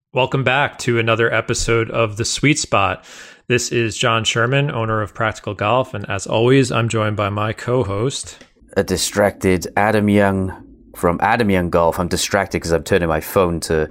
Welcome back to another episode of The Sweet Spot. This is John Sherman, owner of Practical Golf, and as always, I'm joined by my co-host, a distracted Adam Young from Adam Young Golf. I'm distracted because I'm turning my phone to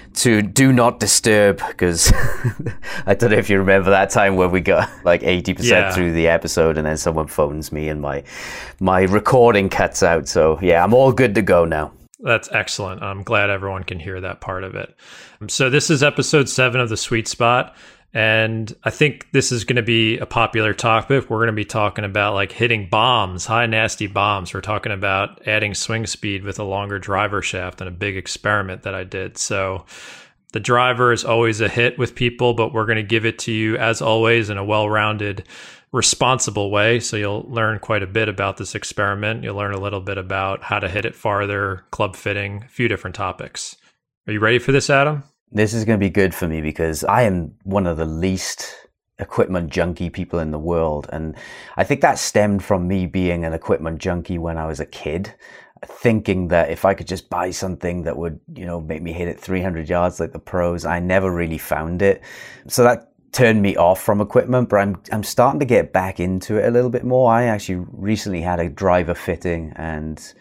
do not disturb, because I don't know if you remember that time where we got like 80% through the episode and then someone phones me and my recording cuts out. So yeah, I'm all good to go now. That's excellent. I'm glad everyone can hear that part of it. So this is episode 7 of The Sweet Spot. And I think this is going to be a popular topic. We're going to be talking about like hitting bombs, high nasty bombs. We're talking about adding swing speed with a longer driver shaft and a big experiment that I did. So the driver is always a hit with people, but we're going to give it to you as always in a well-rounded, responsible way. So you'll learn quite a bit about this experiment. You'll learn a little bit about how to hit it farther, club fitting, a few different topics. Are you ready for this, Adam? This is going to be good for me because I am one of the least equipment junkie people in the world. And I think that stemmed from me being an equipment junkie when I was a kid, thinking that if I could just buy something that would, make me hit it 300 yards like the pros. I never really found it. So that turned me off from equipment, but I'm starting to get back into it a little bit more. I actually recently had a driver fitting and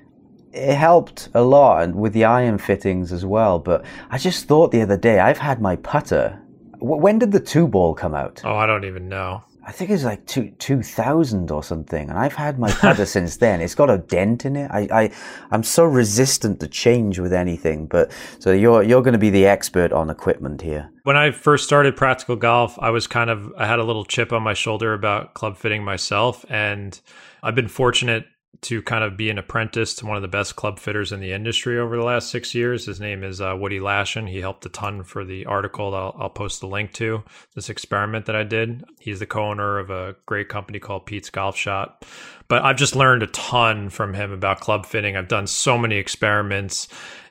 it helped a lot, and with the iron fittings as well. But I just thought the other day, I've had my putter. When did the 2-ball come out? Oh, I don't even know. I think it's like 2000 or something, and I've had my putter since then. It's got a dent in it. I'm so resistant to change with anything. But so you're going to be the expert on equipment here. When I first started Practical Golf, I had a little chip on my shoulder about club fitting myself, and I've been fortunate to kind of be an apprentice to one of the best club fitters in the industry over the last 6 years. His name is Woody Lashin. He helped a ton for the article that I'll post the link to, this experiment that I did. He's the co-owner of a great company called Pete's Golf Shop. But I've just learned a ton from him about club fitting. I've done so many experiments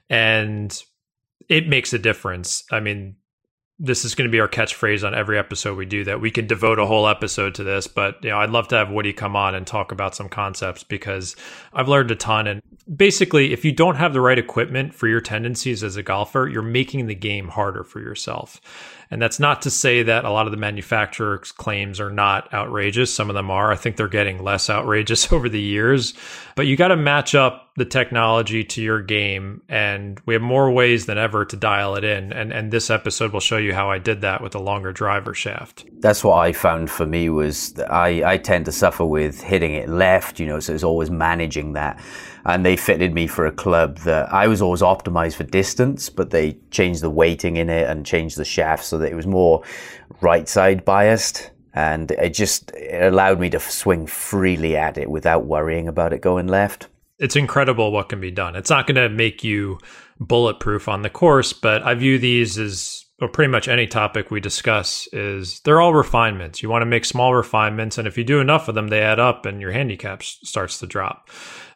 and it makes a difference. I mean, this is going to be our catchphrase on every episode we do, that we could devote a whole episode to this. But I'd love to have Woody come on and talk about some concepts because I've learned a ton. And basically, if you don't have the right equipment for your tendencies as a golfer, you're making the game harder for yourself. And that's not to say that a lot of the manufacturer's claims are not outrageous. Some of them are. I think they're getting less outrageous over the years. But you got to match up the technology to your game. And we have more ways than ever to dial it in. And this episode will show you how I did that with a longer driver shaft. That's what I found for me was that I tend to suffer with hitting it left, so it's always managing that. And they fitted me for a club that I was always optimized for distance, but they changed the weighting in it and changed the shaft so that it was more right side biased. And it allowed me to swing freely at it without worrying about it going left. It's incredible what can be done. It's not going to make you bulletproof on the course, but I view these as, or pretty much any topic we discuss, is they're all refinements. You want to make small refinements, and if you do enough of them, they add up and your handicap starts to drop.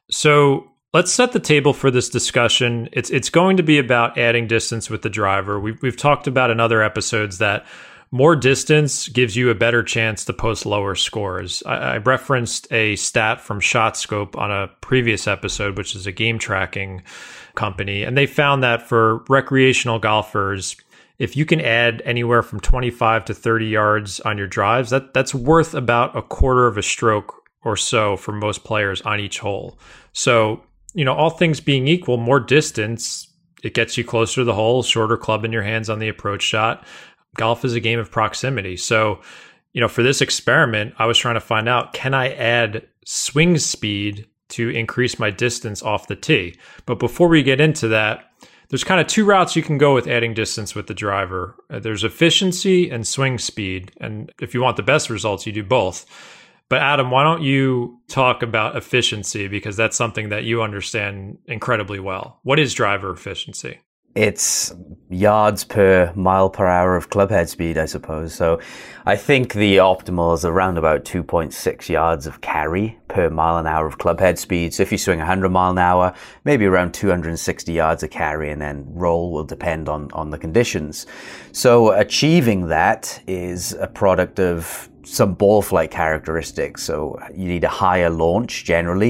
So let's set the table for this discussion. It's going to be about adding distance with the driver. We've talked about in other episodes that more distance gives you a better chance to post lower scores. I referenced a stat from ShotScope on a previous episode, which is a game tracking company, and they found that for recreational golfers, if you can add anywhere from 25 to 30 yards on your drives, that's worth about a quarter of a stroke or so for most players on each hole. So, all things being equal, more distance, it gets you closer to the hole, shorter club in your hands on the approach shot. Golf is a game of proximity. So, for this experiment, I was trying to find out, can I add swing speed to increase my distance off the tee? But before we get into that, there's kind of 2 routes you can go with adding distance with the driver. There's efficiency and swing speed. And if you want the best results, you do both. But Adam, why don't you talk about efficiency, because that's something that you understand incredibly well. What is driver efficiency? It's yards per mile per hour of club head speed, I suppose. So I think the optimal is around about 2.6 yards of carry per mile an hour of club head speed. So if you swing 100 mile an hour, maybe around 260 yards of carry, and then roll will depend on the conditions. So achieving that is a product of some ball flight characteristics. So you need a higher launch generally,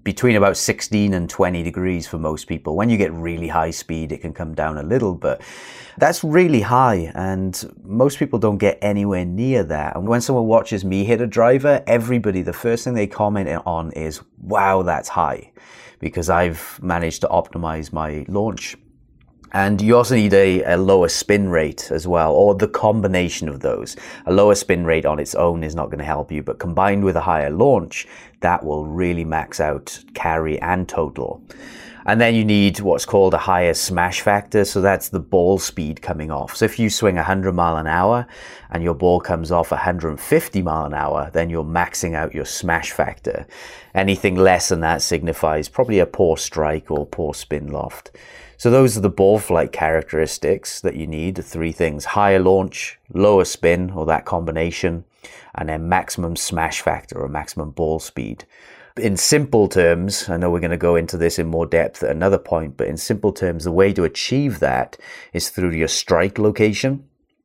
between about 16 and 20 degrees for most people. When you get really high speed, it can come down a little, but that's really high, and most people don't get anywhere near that. And when someone watches me hit a driver, everybody, the first thing they comment on is, wow, that's high, because I've managed to optimize my launch. And you also need a lower spin rate as well, or the combination of those. A lower spin rate on its own is not going to help you, but combined with a higher launch, that will really max out carry and total. And then you need what's called a higher smash factor. So that's the ball speed coming off. So if you swing 100 mile an hour and your ball comes off 150 mile an hour, then you're maxing out your smash factor. Anything less than that signifies probably a poor strike or poor spin loft. So those are the ball flight characteristics that you need, the three things: higher launch, lower spin, or that combination, and then maximum smash factor or maximum ball speed. In simple terms, I know we're going to go into this in more depth at another point, but in simple terms, the way to achieve that is through your strike location,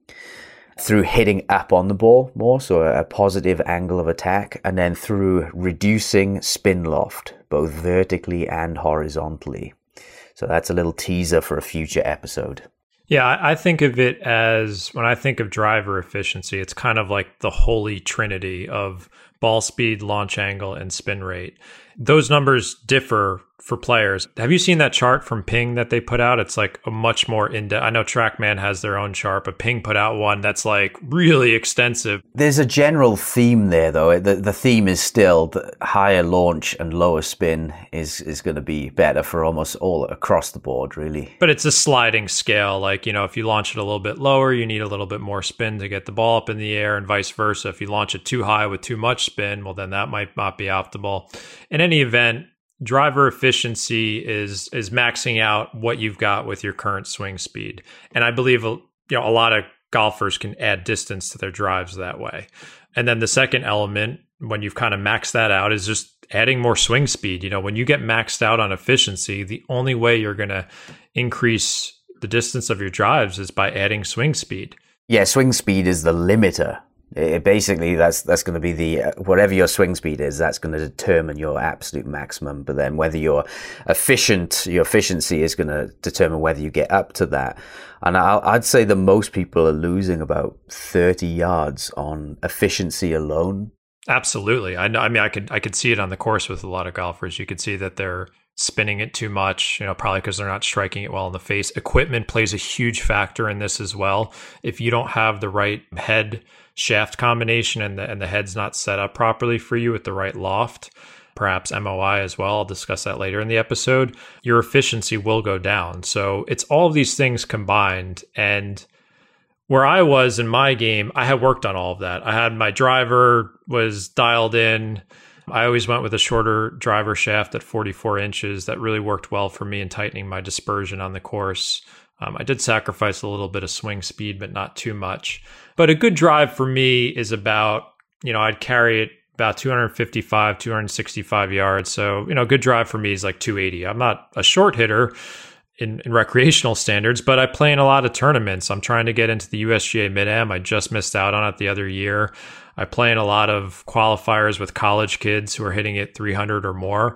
through hitting up on the ball more, so a positive angle of attack, and then through reducing spin loft, both vertically and horizontally. So that's a little teaser for a future episode. Yeah, I think of it as, when I think of driver efficiency, it's kind of like the holy trinity of ball speed, launch angle, and spin rate. Those numbers differ for players. Have you seen that chart from Ping that they put out? It's like a much more in-depth. I know TrackMan has their own chart, but Ping put out one that's like really extensive. There's a general theme there, though. The theme is still the higher launch and lower spin is going to be better for almost all across the board, really. But it's a sliding scale. Like, you know, if you launch it a little bit lower, you need a little bit more spin to get the ball up in the air, and vice versa. If you launch it too high with too much spin, well, then that might not be optimal. In any event, driver efficiency is maxing out what you've got with your current swing speed. And I believe, you know, a lot of golfers can add distance to their drives that way. And then the second element, when you've kind of maxed that out, is just adding more swing speed. You know, when you get maxed out on efficiency, the only way you're going to increase the distance of your drives is by adding swing speed. Yeah, swing speed is the limiter. Basically, that's going to be the whatever your swing speed is, that's going to determine your absolute maximum. But then whether you're efficient, your efficiency is going to determine whether you get up to that. And I'd say that most people are losing about 30 yards on efficiency alone. Absolutely. I know. I mean, I could see it on the course with a lot of golfers. You could see that they're spinning it too much, you know, probably because they're not striking it well in the face. Equipment plays a huge factor in this as well. If you don't have the right head shaft combination and the head's not set up properly for you with the right loft, perhaps MOI as well, I'll discuss that later in the episode, your efficiency will go down. So it's all of these things combined. And where I was in my game, I had worked on all of that. I had my driver was dialed in. I always went with a shorter driver shaft at 44 inches. That really worked well for me in tightening my dispersion on the course. I did sacrifice a little bit of swing speed, but not too much. But a good drive for me is about, you know, I'd carry it about 255, 265 yards. So, you know, a good drive for me is like 280. I'm not a short hitter in recreational standards, but I play in a lot of tournaments. I'm trying to get into the USGA Mid-Am. I just missed out on it the other year. I play in a lot of qualifiers with college kids who are hitting it 300 or more.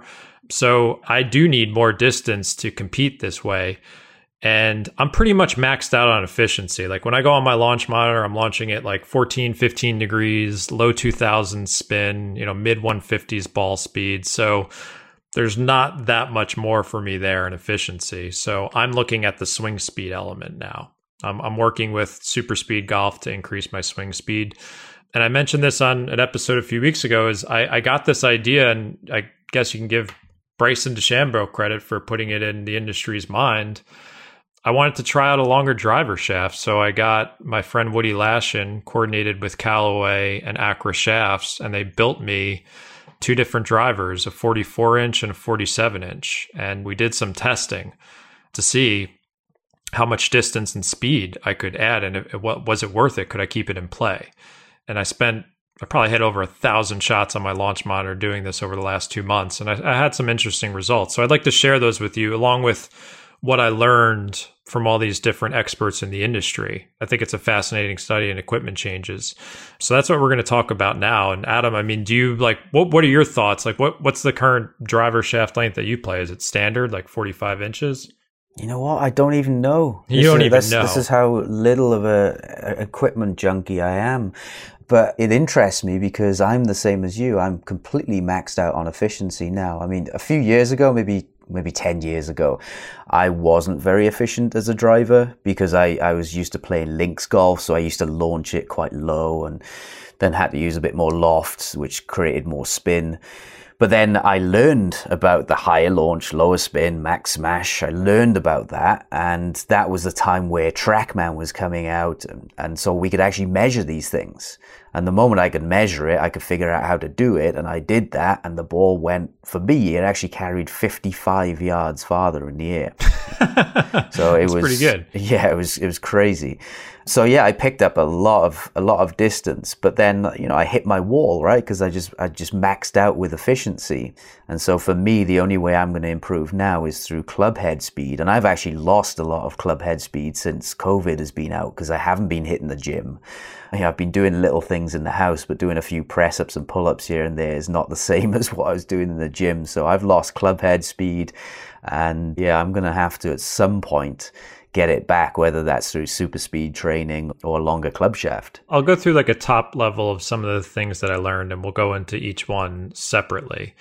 So I do need more distance to compete this way. And I'm pretty much maxed out on efficiency. Like when I go on my launch monitor, I'm launching it like 14, 15 degrees, low 2000 spin, you know, mid 150s ball speed. So there's not that much more for me there in efficiency. So I'm looking at the swing speed element now. I'm working with Super Speed Golf to increase my swing speed. And I mentioned this on an episode a few weeks ago, is I got this idea, and I guess you can give Bryson DeChambeau credit for putting it in the industry's mind. I wanted to try out a longer driver shaft. So I got my friend Woody Lashin coordinated with Callaway and Acra Shafts, and they built me two different drivers, a 44-inch and a 47-inch. And we did some testing to see how much distance and speed I could add, and was it worth it? Could I keep it in play? And I probably had over 1,000 shots on my launch monitor doing this over the last 2 months, and I had some interesting results. So I'd like to share those with you, along with what I learned from all these different experts in the industry. I think it's a fascinating study in equipment changes. So that's what we're going to talk about now. And Adam, I mean, do you like, what are your thoughts? Like what's the current driver shaft length that you play? Is it standard, like 45 inches? You know what? I don't even know. You don't even know. This is how little of a equipment junkie I am. But it interests me because I'm the same as you. I'm completely maxed out on efficiency now. I mean, a few years ago, maybe 10 years ago, I wasn't very efficient as a driver because I was used to playing links golf. So I used to launch it quite low and then had to use a bit more loft, which created more spin. But then I learned about the higher launch, lower spin, max smash. I learned about that. And that was the time where TrackMan was coming out. And so we could actually measure these things. And the moment I could measure it, I could figure out how to do it. And I did that. And the ball went, for me, it actually carried 55 yards farther in the air. So it was pretty good. Yeah, it was crazy. So yeah, I picked up a lot of distance, but then, you know, I hit my wall, right? Because I just maxed out with efficiency. And so for me, the only way I'm going to improve now is through club head speed. And I've actually lost a lot of club head speed since COVID has been out because I haven't been hitting the gym. You know, I've been doing little things in the house, but doing a few press ups and pull ups here and there is not the same as what I was doing in the gym. So I've lost club head speed, and yeah, I'm going to have to at some point get it back, whether that's through super speed training or a longer club shaft. I'll go through like a top level of some of the things that I learned, and we'll go into each one separately.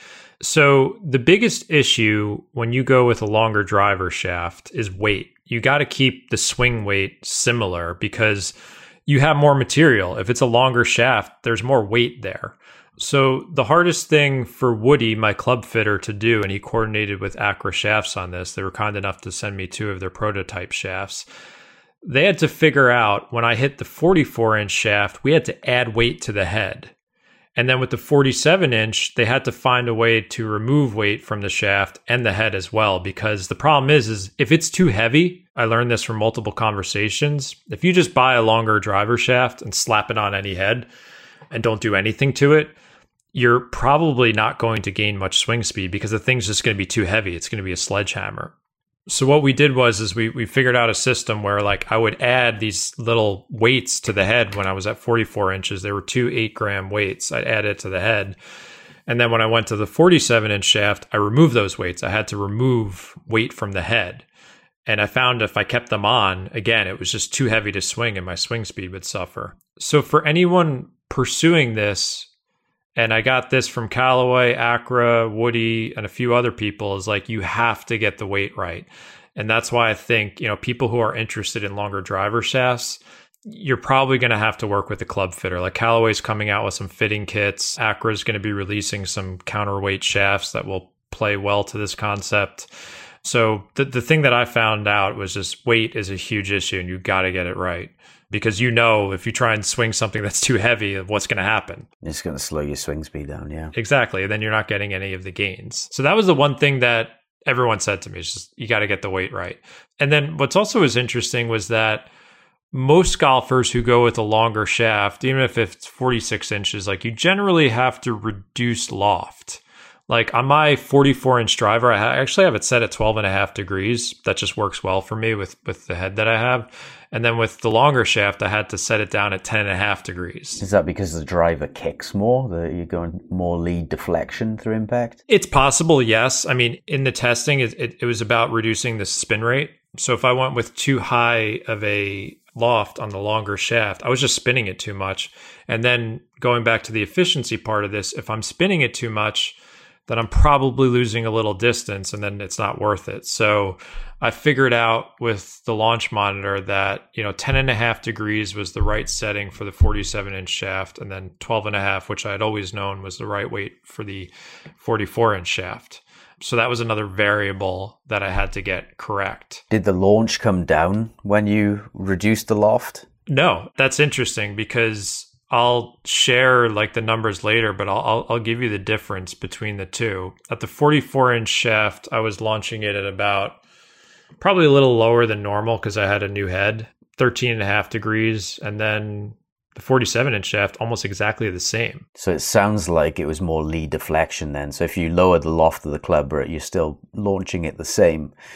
So the biggest issue when you go with a longer driver shaft is weight. You got to keep the swing weight similar because you have more material. If it's a longer shaft, there's more weight there. So the hardest thing for Woody, my club fitter, to do, and he coordinated with Acra Shafts on this, they were kind enough to send me 2 of their prototype shafts. They had to figure out when I hit the 44-inch shaft, we had to add weight to the head. And then with the 47-inch, they had to find a way to remove weight from the shaft and the head as well, because the problem is if it's too heavy, I learned this from multiple conversations, if you just buy a longer driver shaft and slap it on any head and don't do anything to it, you're probably not going to gain much swing speed because the thing's just going to be too heavy. It's going to be a sledgehammer. So what we did was we figured out a system where like I would add these little weights to the head when I was at 44 inches. There were 2 8-gram weights. I'd add it to the head. And then when I went to the 47-inch shaft, I removed those weights. I had to remove weight from the head. And I found if I kept them on, again, it was just too heavy to swing and my swing speed would suffer. So for anyone pursuing this, and I got this from Callaway, Acra, Woody, and a few other people, is like you have to get the weight right. And that's why I think, you know, people who are interested in longer driver shafts, you're probably going to have to work with a club fitter. Like Callaway's coming out with some fitting kits. Acra's going to be releasing some counterweight shafts that will play well to this concept. So the thing that I found out was just weight is a huge issue and you got to get it right. Because you know, if you try and swing something that's too heavy, what's going to happen? It's going to slow your swing speed down, yeah. Exactly. And then you're not getting any of the gains. So that was the one thing that everyone said to me, is just, you got to get the weight right. And then what's also was interesting was that most golfers who go with a longer shaft, even if it's 46 inches, like you generally have to reduce loft. Like on my 44-inch driver, I actually have it set at 12.5 degrees. That just works well for me with the head that I have. And then with the longer shaft, I had to set it down at 10.5 degrees. Is that because the driver kicks more? That you're going more lead deflection through impact? It's possible, yes. I mean, in the testing, it was about reducing the spin rate. So if I went with too high of a loft on the longer shaft, I was just spinning it too much. And then going back to the efficiency part of this, if I'm spinning it too much, then I'm probably losing a little distance and then it's not worth it. So I figured out with the launch monitor that, you know, 10.5 degrees was the right setting for the 47-inch shaft, and then 12.5, which I had always known was the right weight for the 44-inch shaft. So that was another variable that I had to get correct. Did the launch come down when you reduced the loft? No, that's interesting because I'll share like the numbers later, but I'll give you the difference between the two. At the 44-inch shaft, I was launching it at about probably a little lower than normal because I had a new head, 13.5 degrees, and then the 47-inch shaft almost exactly the same. So it sounds like it was more lead deflection then. So if you lower the loft of the club, you're still launching it the same.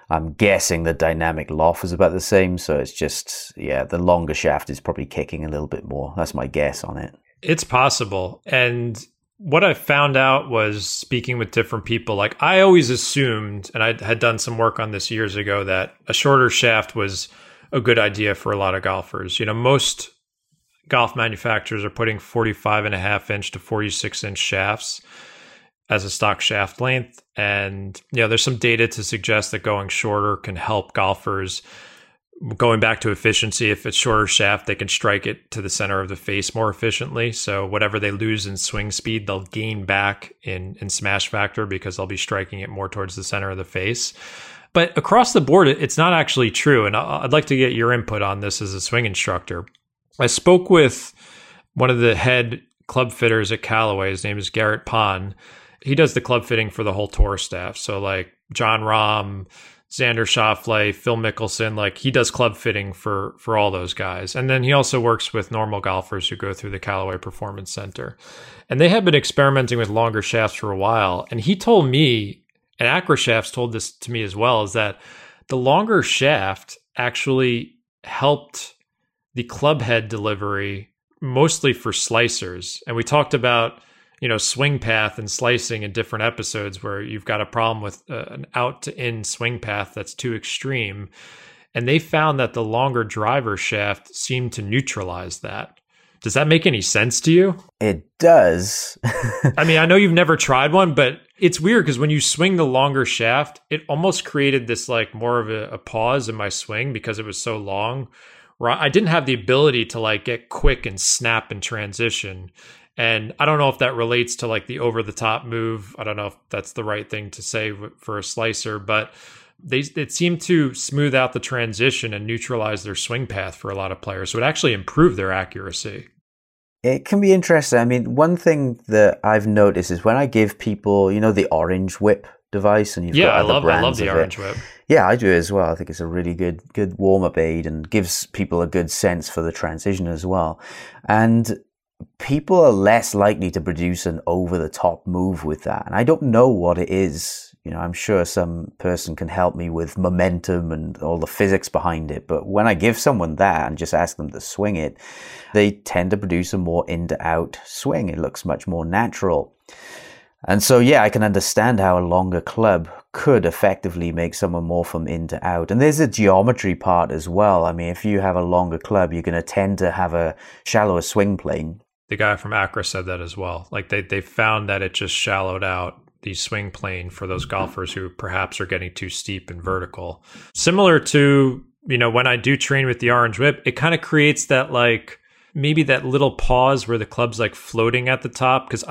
I'm guessing the dynamic loft is about the same. So it's just, yeah, the longer shaft is probably kicking a little bit more. That's my guess on it. It's possible. And what I found out was speaking with different people, like I always assumed, and I had done some work on this years ago, that a shorter shaft was a good idea for a lot of golfers. Most golf manufacturers are putting 45.5-inch to 46-inch shafts as a stock shaft length. And, there's some data to suggest that going shorter can help golfers. Going back to efficiency, if it's shorter shaft, they can strike it to the center of the face more efficiently. So whatever they lose in swing speed, they'll gain back in smash factor because they'll be striking it more towards the center of the face. But across the board, it's not actually true. And I'd like to get your input on this as a swing instructor. I spoke with one of the head club fitters at Callaway. His name is Garrett Pond. He does the club fitting for the whole tour staff. So like John Rahm, Xander Schauffele, Phil Mickelson, like he does club fitting for all those guys. And then he also works with normal golfers who go through the Callaway Performance Center. And they have been experimenting with longer shafts for a while. And he told me, and Acrashafts told this to me as well, is that the longer shaft actually helped the club head delivery mostly for slicers. And we talked about swing path and slicing in different episodes where you've got a problem with an out to in swing path that's too extreme. And they found that the longer driver shaft seemed to neutralize that. Does that make any sense to you? It does. I mean, I know you've never tried one, but it's weird because when you swing the longer shaft, it almost created this like more of a pause in my swing because it was so long. I didn't have the ability to like get quick and snap and transition. And I don't know if that relates to like the over the top move. I don't know if that's the right thing to say for a slicer, but it seemed to smooth out the transition and neutralize their swing path for a lot of players. So it actually improved their accuracy. It can be interesting. I mean, one thing that I've noticed is when I give people, the Orange Whip device, and you've got other brands. I love the Orange Whip. Yeah, I do as well. I think it's a really good warm-up aid and gives people a good sense for the transition as well. And people are less likely to produce an over-the-top move with that. And I don't know what it is. I'm sure some person can help me with momentum and all the physics behind it. But when I give someone that and just ask them to swing it, they tend to produce a more in-to-out swing. It looks much more natural. And so, yeah, I can understand how a longer club could effectively make someone more from in to out. And there's a geometry part as well. I mean, if you have a longer club, you're going to tend to have a shallower swing plane. The guy from Acra said that as well. Like they found that it just shallowed out the swing plane for those golfers who perhaps are getting too steep and vertical. Similar to, when I do train with the Orange Whip, it kind of creates that like maybe that little pause where the club's like floating at the top. Because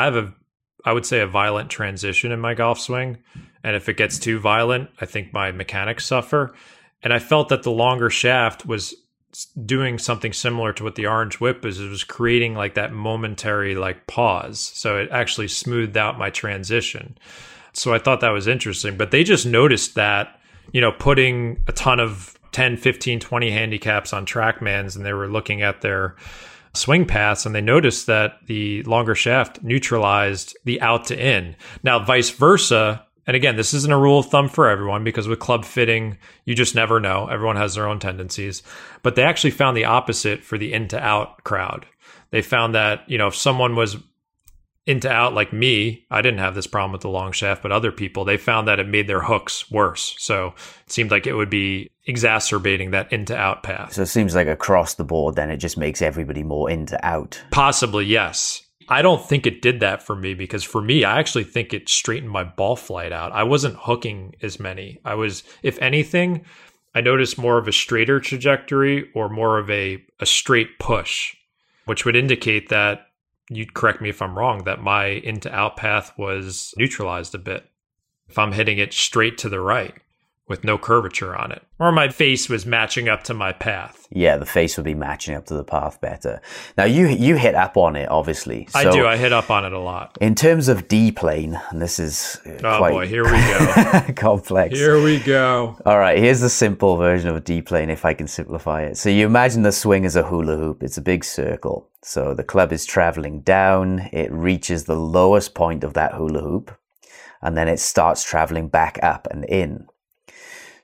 I would say a violent transition in my golf swing. And if it gets too violent, I think my mechanics suffer. And I felt that the longer shaft was doing something similar to what the Orange Whip is. It was creating like that momentary like pause. So it actually smoothed out my transition. So I thought that was interesting. But they just noticed that, putting a ton of 10, 15, 20 handicaps on TrackMans, and they were looking at their swing paths, and they noticed that the longer shaft neutralized the out to in. Now, vice versa, and again, this isn't a rule of thumb for everyone because with club fitting, you just never know. Everyone has their own tendencies. But they actually found the opposite for the in to out crowd. They found that, if someone was into out like me, I didn't have this problem with the long shaft, but other people, they found that it made their hooks worse. So it seemed like it would be exacerbating that into out path. So it seems like across the board, then it just makes everybody more into out. Possibly, yes. I don't think it did that for me because for me, I actually think it straightened my ball flight out. I wasn't hooking as many. I was, if anything, I noticed more of a straighter trajectory or more of a straight push, which would indicate that, you'd correct me if I'm wrong, that my into out path was neutralized a bit. If I'm hitting it straight to the right with no curvature on it, or my face was matching up to my path. Yeah, the face would be matching up to the path better. Now you hit up on it, obviously. So I do. I hit up on it a lot. In terms of D plane, and this is quite here we go. complex. Here we go. All right, here's the simple version of a D plane, if I can simplify it. So you imagine the swing as a hula hoop. It's a big circle. So the club is traveling down. It reaches the lowest point of that hula hoop, and then it starts traveling back up and in.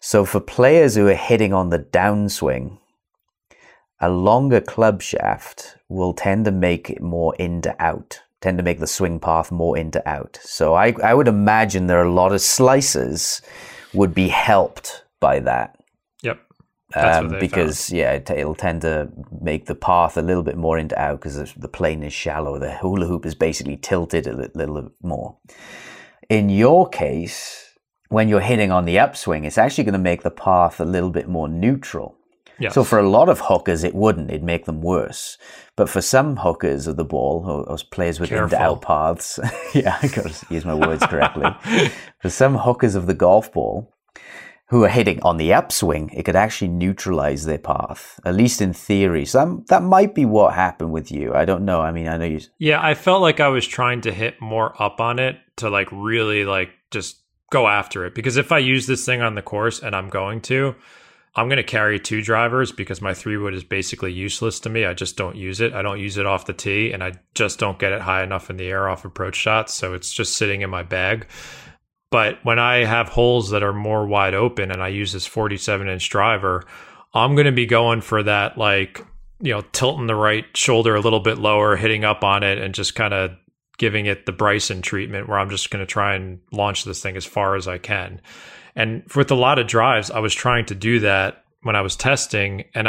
So for players who are hitting on the downswing, a longer club shaft will tend to make it more in to out, tend to make the swing path more in to out. So I would imagine there are a lot of slicers would be helped by that. Yep. That's what they because found. it'll tend to make the path a little bit more into out because the plane is shallow. The hula hoop is basically tilted a little bit more. In your case, when you're hitting on the upswing, it's actually going to make the path a little bit more neutral. Yes. So for a lot of hookers, it wouldn't. It'd make them worse. But for some hookers of the ball, or players with in-to-out paths, yeah, I got to use my words correctly. For some hookers of the golf ball who are hitting on the upswing, it could actually neutralize their path, at least in theory. So that might be what happened with you. I don't know. I mean, I know you... Yeah, I felt like I was trying to hit more up on it to like really like just go after it. Because if I use this thing on the course, and I'm going to carry 2 drivers because my 3-wood is basically useless to me. I just don't use it. I don't use it off the tee, and I just don't get it high enough in the air off approach shots. So it's just sitting in my bag. But when I have holes that are more wide open and I use this 47-inch driver, I'm going to be going for that, like, tilting the right shoulder a little bit lower, hitting up on it, and just kind of giving it the Bryson treatment where I'm just going to try and launch this thing as far as I can. And with a lot of drives, I was trying to do that when I was testing, and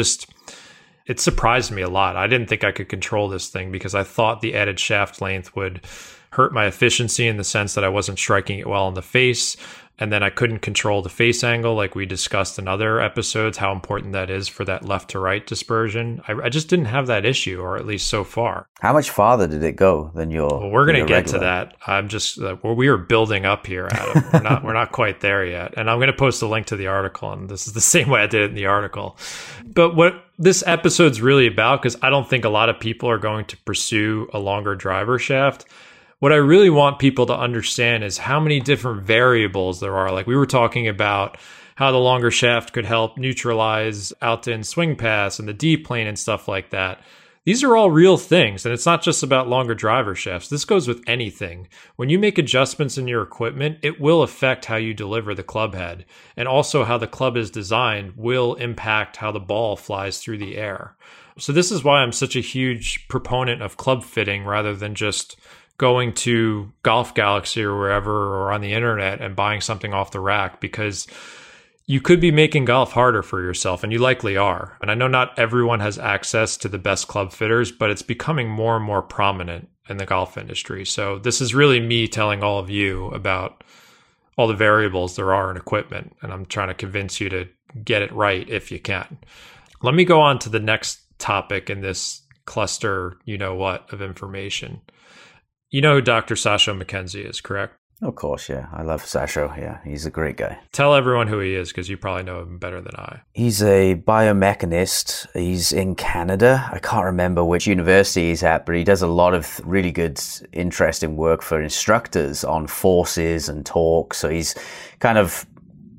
it surprised me a lot. I didn't think I could control this thing because I thought the added shaft length would hurt my efficiency in the sense that I wasn't striking it well in the face. And then I couldn't control the face angle like we discussed in other episodes, how important that is for that left to right dispersion. I just didn't have that issue, or at least so far. How much farther did it go than your... Well, we're going to get to that. I'm just... we are building up here, Adam. We're not quite there yet. And I'm going to post a link to the article, and this is the same way I did it in the article. But what this episode's really about, because I don't think a lot of people are going to pursue a longer driver shaft, what I really want people to understand is how many different variables there are. Like we were talking about how the longer shaft could help neutralize out to in swing pass and the D plane and stuff like that. These are all real things, and it's not just about longer driver shafts. This goes with anything. When you make adjustments in your equipment, it will affect how you deliver the club head, and also how the club is designed will impact how the ball flies through the air. So this is why I'm such a huge proponent of club fitting rather than just going to Golf Galaxy or wherever or on the internet and buying something off the rack, because you could be making golf harder for yourself, and you likely are. And I know not everyone has access to the best club fitters, but it's becoming more and more prominent in the golf industry. So this is really me telling all of you about all the variables there are in equipment, and I'm trying to convince you to get it right if you can. Let me go on to the next topic in this cluster, of information. You know who Dr. Sasho McKenzie is, correct? Of course, yeah. I love Sasho. Yeah, he's a great guy. Tell everyone who he is, because you probably know him better than I. He's a biomechanist. He's in Canada. I can't remember which university he's at, but he does a lot of really good, interesting work for instructors on forces and torque. So he's kind of,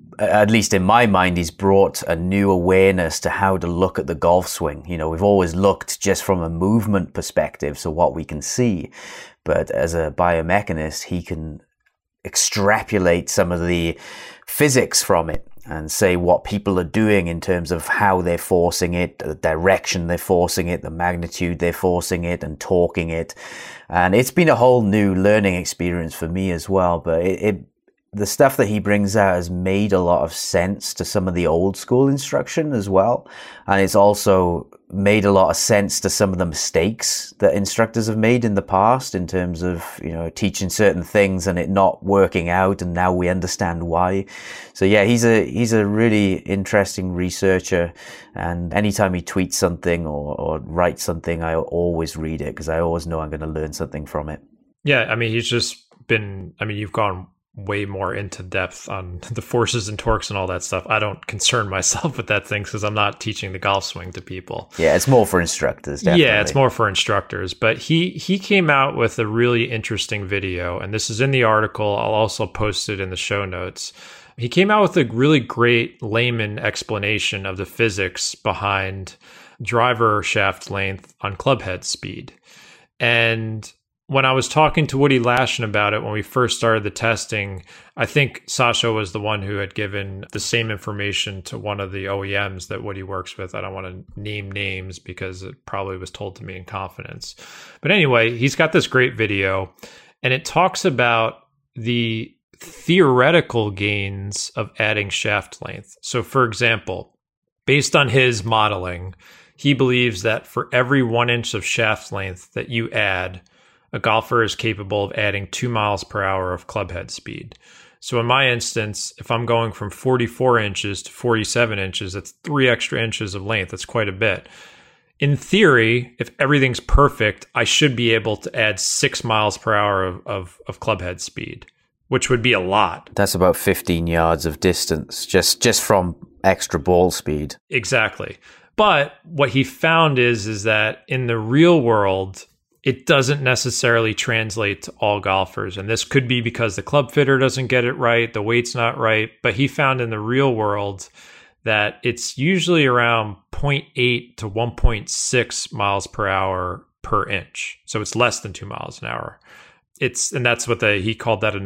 at least in my mind, he's brought a new awareness to how to look at the golf swing. We've always looked just from a movement perspective, so what we can see. But as a biomechanist, he can extrapolate some of the physics from it and say what people are doing in terms of how they're forcing it, the direction they're forcing it, the magnitude they're forcing it, and torquing it. And it's been a whole new learning experience for me as well. But the stuff that he brings out has made a lot of sense to some of the old school instruction as well. And it's also made a lot of sense to some of the mistakes that instructors have made in the past in terms of, teaching certain things and it not working out. And now we understand why. So yeah, he's a really interesting researcher. And anytime he tweets something or writes something, I always read it because I always know I'm going to learn something from it. Yeah. I mean, you've gone way more into depth on the forces and torques and all that stuff. I don't concern myself with that thing because I'm not teaching the golf swing to people. Yeah, it's more for instructors, definitely. Yeah, it's more for instructors. But he came out with a really interesting video, and this is in the article. I'll also post it in the show notes. He came out with a really great layman explanation of the physics behind driver shaft length on club head speed. And when I was talking to Woody Lashin about it when we first started the testing, I think Sasha was the one who had given the same information to one of the OEMs that Woody works with. I don't want to name names because it probably was told to me in confidence. But anyway, he's got this great video, and it talks about the theoretical gains of adding shaft length. So for example, based on his modeling, he believes that for every 1 inch of shaft length that you add, a golfer is capable of adding 2 miles per hour of club head speed. So in my instance, if I'm going from 44 inches to 47 inches, that's 3 extra inches of length. That's quite a bit. In theory, if everything's perfect, I should be able to add 6 miles per hour of club head speed, which would be a lot. That's about 15 yards of distance just from extra ball speed. Exactly. But what he found is that in the real world, it doesn't necessarily translate to all golfers. And this could be because the club fitter doesn't get it right, the weight's not right. But he found in the real world that it's usually around 0.8 to 1.6 miles per hour per inch. So it's less than 2 miles an hour. And that's what he called that a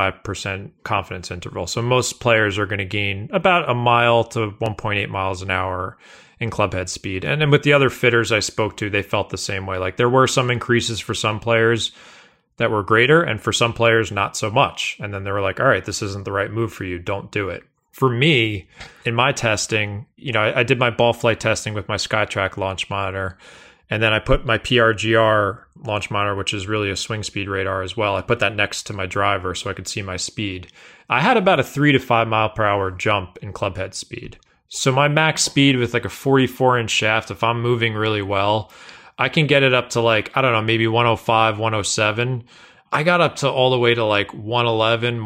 95% confidence interval. So most players are going to gain about a mile to 1.8 miles an hour in club head speed. And then with the other fitters I spoke to, they felt the same way. Like there were some increases for some players that were greater, and for some players, not so much. And then they were like, all right, this isn't the right move for you. Don't do it. For me, in my testing, I did my ball flight testing with my SkyTrack launch monitor. And then I put my PRGR launch monitor, which is really a swing speed radar as well. I put that next to my driver so I could see my speed. I had about a 3 to 5 mile per hour jump in club head speed. So my max speed with like a 44 inch shaft, if I'm moving really well, I can get it up to like, I don't know, maybe 105, 107. I got up to all the way to like 111,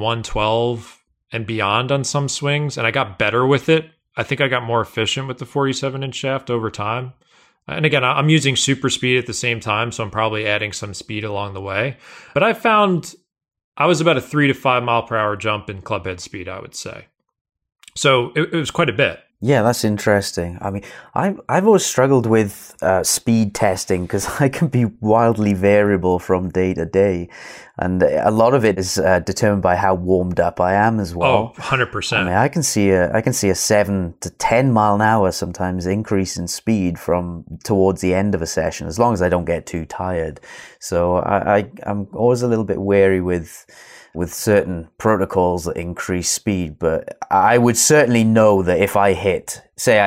112 and beyond on some swings. And I got better with it. I think I got more efficient with the 47 inch shaft over time. And again, I'm using super speed at the same time, so I'm probably adding some speed along the way. But I found I was about a 3 to 5 mile per hour jump in club head speed, I would say. So it was quite a bit. Yeah, that's interesting. I mean, I've always struggled with speed testing because I can be wildly variable from day to day. And a lot of it is determined by how warmed up I am as well. Oh, 100%. I mean, I can see a 7 to 10 mile an hour sometimes increase in speed from towards the end of a session, as long as I don't get too tired. So I'm always a little bit wary with certain protocols that increase speed, but I would certainly know that if I hit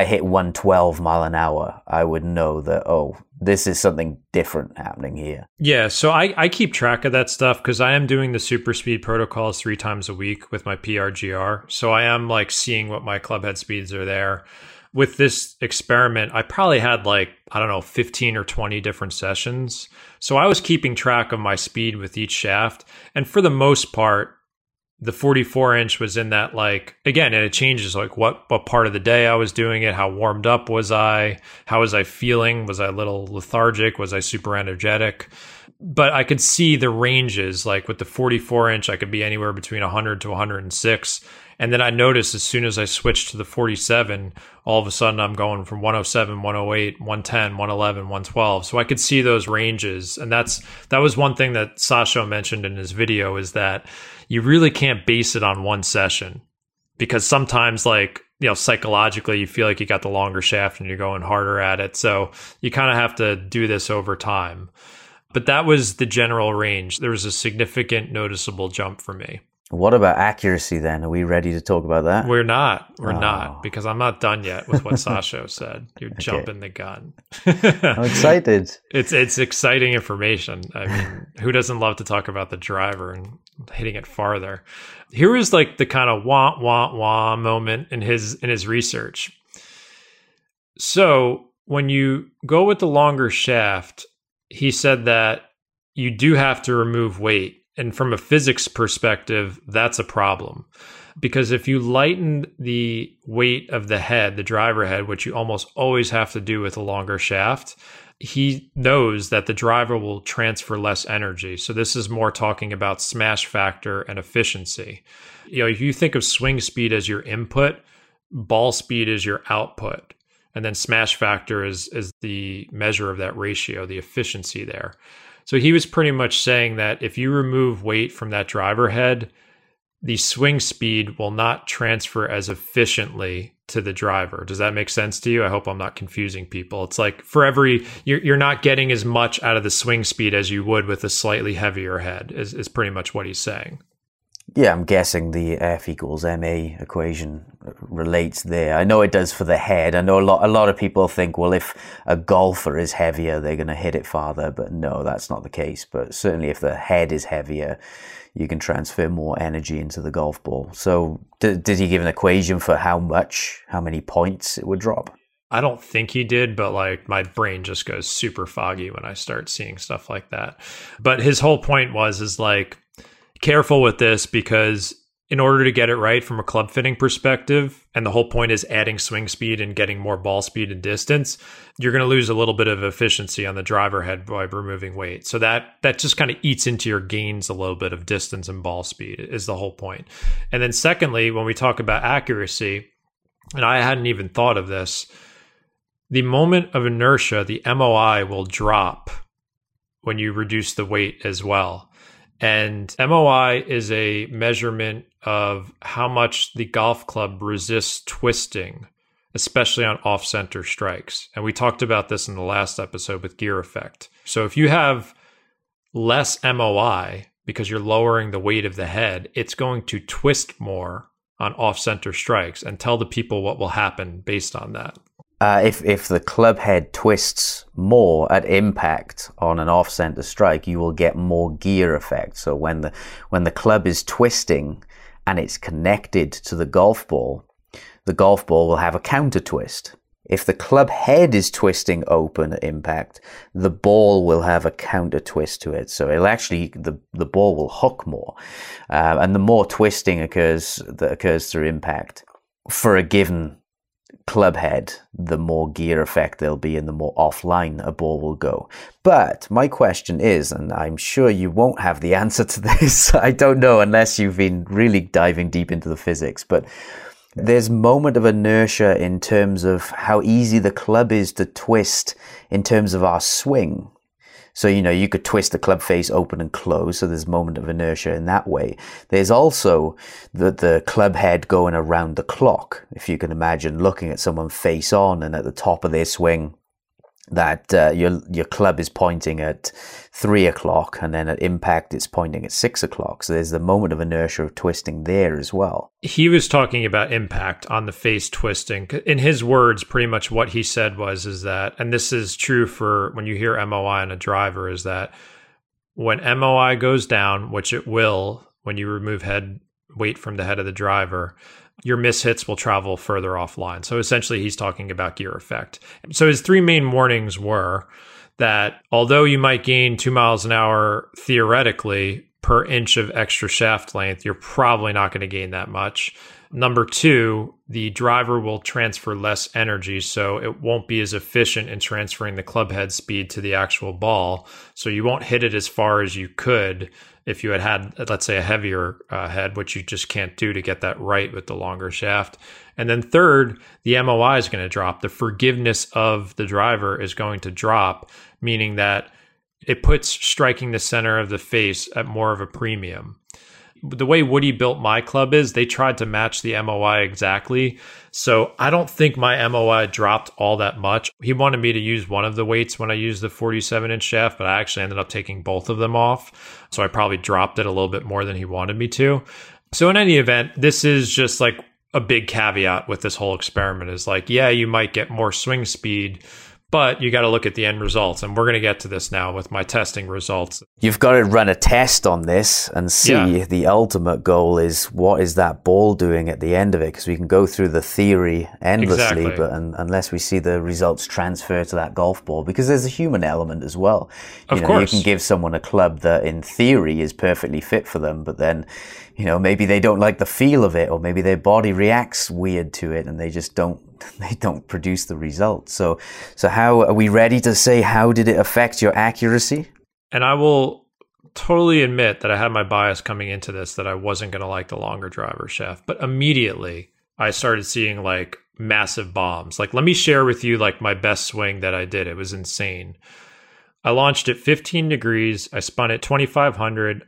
112 mile an hour, I would know that, oh, this is something different happening here. Yeah, so I keep track of that stuff because I am doing the super speed protocols 3 times a week with my PRGR. So I am like seeing what my club head speeds are there. With this experiment, I probably had 15 or 20 different sessions. So I was keeping track of my speed with each shaft. And for the most part, the 44 inch was in that, again, and it changes what part of the day I was doing it, how warmed up was I, how was I feeling, was I a little lethargic, was I super energetic? But I could see the ranges, like with the 44 inch, I could be anywhere between 100 to 106. And then I noticed as soon as I switched to the 47, all of a sudden I'm going from 107, 108, 110, 111, 112. So I could see those ranges. And that was one thing that Sasha mentioned in his video, is that you really can't base it on one session, because sometimes psychologically you feel like you got the longer shaft and you're going harder at it. So you kind of have to do this over time. But that was the general range. There was a significant noticeable jump for me. What about accuracy then? Are we ready to talk about that? We're not, because I'm not done yet with what Sasha said. You're jumping the gun. I'm excited. It's exciting information. I mean, who doesn't love to talk about the driver and hitting it farther? Here was the kind of wah moment in his research. So when you go with the longer shaft, he said that you do have to remove weight. And from a physics perspective, that's a problem. Because if you lighten the weight of the head, the driver head, which you almost always have to do with a longer shaft, he knows that the driver will transfer less energy. So this is more talking about smash factor and efficiency. If you think of swing speed as your input, ball speed is your output. And then smash factor is the measure of that ratio, the efficiency there. So he was pretty much saying that if you remove weight from that driver head, the swing speed will not transfer as efficiently to the driver. Does that make sense to you? I hope I'm not confusing people. It's like for every, you're not getting as much out of the swing speed as you would with a slightly heavier head, is pretty much what he's saying. Yeah, I'm guessing the F equals MA equation relates there. I know it does for the head. I know a lot of people think, well, if a golfer is heavier, they're going to hit it farther. But no, that's not the case. But certainly if the head is heavier, you can transfer more energy into the golf ball. So did he give an equation for how many points it would drop? I don't think he did, but like my brain just goes super foggy when I start seeing stuff like that. But his whole point is like, careful with this, because in order to get it right from a club fitting perspective, and the whole point is adding swing speed and getting more ball speed and distance, you're going to lose a little bit of efficiency on the driver head by removing weight. So that just kind of eats into your gains a little bit of distance and ball speed is the whole point. And then secondly, when we talk about accuracy, and I hadn't even thought of this, the moment of inertia, the MOI will drop when you reduce the weight as well. And MOI is a measurement of how much the golf club resists twisting, especially on off-center strikes. And we talked about this in the last episode with gear effect. So if you have less MOI because you're lowering the weight of the head, it's going to twist more on off-center strikes, and tell the people what will happen based on that. If the club head twists more at impact on an off-center strike, you will get more gear effect. So when the club is twisting and it's connected to the golf ball will have a counter twist. If the club head is twisting open at impact, the ball will have a counter twist to it. So it'll actually, the ball will hook more. And the more twisting that occurs through impact for a given club head, the more gear effect there'll be and the more offline a ball will go. But my question is, and I'm sure you won't have the answer to this, I don't know unless you've been really diving deep into the physics, but there's moment of inertia in terms of how easy the club is to twist in terms of our swing. So, you could twist the club face open and close. So there's moment of inertia in that way. There's also the club head going around the clock. If you can imagine looking at someone face on and at the top of their swing, that your club is pointing at 3 o'clock, and then at impact it's pointing at 6 o'clock. So there's the moment of inertia of twisting there as well. He was talking about impact on the face twisting. In his words, pretty much what he said is that, and this is true for when you hear MOI on a driver, is that when MOI goes down, which it will when you remove head weight from the head of the driver, your mishits will travel further offline. So essentially, he's talking about gear effect. So his three main warnings were that although you might gain 2 miles an hour theoretically per inch of extra shaft length, you're probably not going to gain that much. Number two, the driver will transfer less energy, so it won't be as efficient in transferring the club head speed to the actual ball. So you won't hit it as far as you could if you had, let's say, a heavier head, which you just can't do to get that right with the longer shaft. And then third, the MOI is going to drop. The forgiveness of the driver is going to drop, meaning that it puts striking the center of the face at more of a premium. The way Woody built my club is they tried to match the MOI exactly. So I don't think my MOI dropped all that much. He wanted me to use one of the weights when I used the 47-inch shaft, but I actually ended up taking both of them off. So I probably dropped it a little bit more than he wanted me to. So in any event, this is just like a big caveat with this whole experiment is like, yeah, you might get more swing speed, but you got to look at the end results. And we're going to get to this now with my testing results. You've got to run a test on this and see the ultimate goal is what is that ball doing at the end of it? Because we can go through the theory endlessly, but unless we see the results transfer to that golf ball, because there's a human element as well. Of course. You can give someone a club that in theory is perfectly fit for them, but then, maybe they don't like the feel of it, or maybe their body reacts weird to it and they just don't produce the results. So how are we ready to say, how did it affect your accuracy? And I will totally admit that I had my bias coming into this, that I wasn't going to like the longer driver shaft, but immediately I started seeing like massive bombs. Like, let me share with you like my best swing that I did. It was insane. I launched at 15 degrees. I spun at 2,500,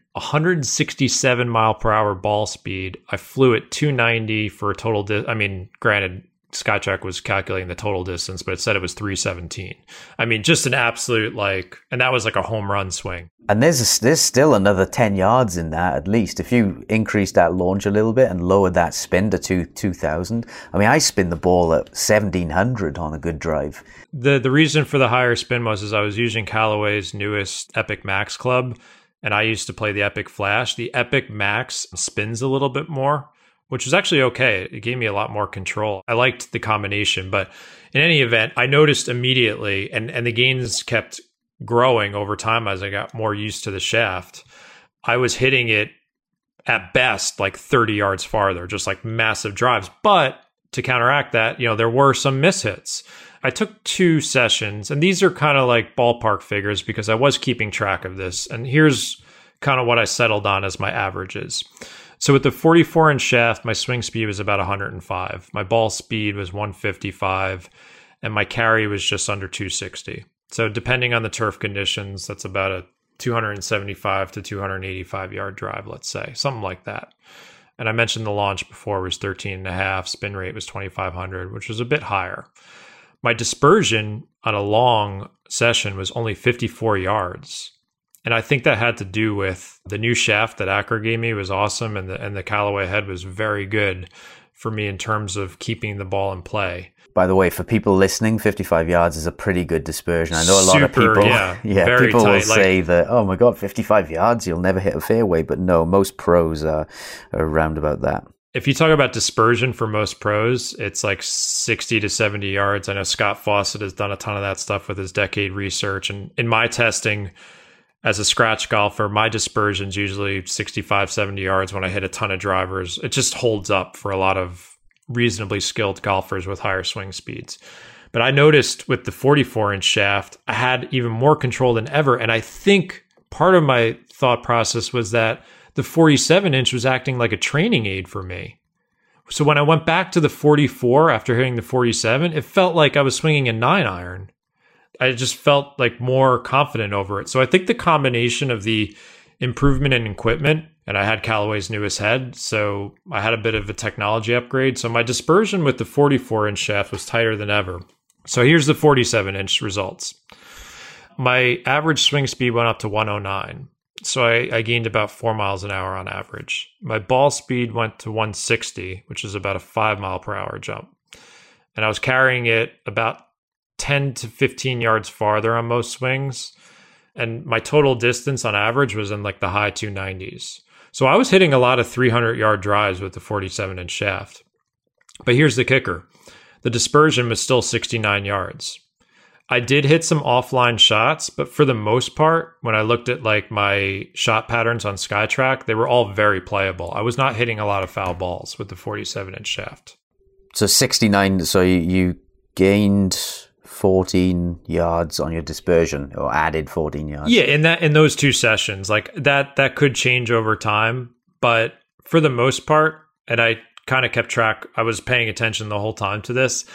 167 mile per hour ball speed. I flew at 290 for a total. Granted, Skytrack was calculating the total distance, but it said it was 317. I mean, just an absolute and that was like a home run swing. And there's still another 10 yards in that at least. If you increase that launch a little bit and lower that spin to 2,000. I mean, I spin the ball at 1,700 on a good drive. The reason for the higher spin was I was using Callaway's newest Epic Max Club, and I used to play the Epic Flash. The Epic Max spins a little bit more, which was actually okay. It gave me a lot more control. I liked the combination, but in any event, I noticed immediately, and the gains kept growing over time as I got more used to the shaft. I was hitting it at best like 30 yards farther, just like massive drives. But to counteract that, there were some mishits. I took 2 sessions, and these are kind of like ballpark figures because I was keeping track of this. And here's kind of what I settled on as my averages. So with the 44-inch shaft, my swing speed was about 105. My ball speed was 155, and my carry was just under 260. So depending on the turf conditions, that's about a 275 to 285 yard drive, let's say, something like that. And I mentioned the launch before was 13.5, spin rate was 2,500, which was a bit higher. My dispersion on a long session was only 54 yards. And I think that had to do with the new shaft that Acker gave me was awesome, and the Callaway head was very good for me in terms of keeping the ball in play. By the way, for people listening, 55 yards is a pretty good dispersion. I know a lot of people, very people tight. will say that, oh my God, 55 yards, you'll never hit a fairway. But no, most pros are around about that. If you talk about dispersion for most pros, it's like 60 to 70 yards. I know Scott Fawcett has done a ton of that stuff with his decade research. And in my testing, as a scratch golfer, my dispersion is usually 65, 70 yards when I hit a ton of drivers. It just holds up for a lot of reasonably skilled golfers with higher swing speeds. But I noticed with the 44-inch shaft, I had even more control than ever. And I think part of my thought process was that the 47-inch was acting like a training aid for me. So when I went back to the 44 after hitting the 47, it felt like I was swinging a 9-iron. I just felt like more confident over it. So I think the combination of the improvement in equipment, and I had Callaway's newest head, so I had a bit of a technology upgrade. So my dispersion with the 44-inch shaft was tighter than ever. So here's the 47-inch results. My average swing speed went up to 109. So I gained about 4 miles an hour on average. My ball speed went to 160, which is about a 5 mile per hour jump. And I was carrying it about 10 to 15 yards farther on most swings. And my total distance on average was in like the high 290s. So I was hitting a lot of 300-yard drives with the 47-inch shaft. But here's the kicker. The dispersion was still 69 yards. I did hit some offline shots, but for the most part, when I looked at like my shot patterns on Skytrack, they were all very playable. I was not hitting a lot of foul balls with the 47-inch shaft. So 69, so you gained 14 yards on your dispersion, or added 14 yards. Yeah, in those 2 sessions, like that could change over time, but for the most part, and I kind of kept track, I was paying attention the whole time to this.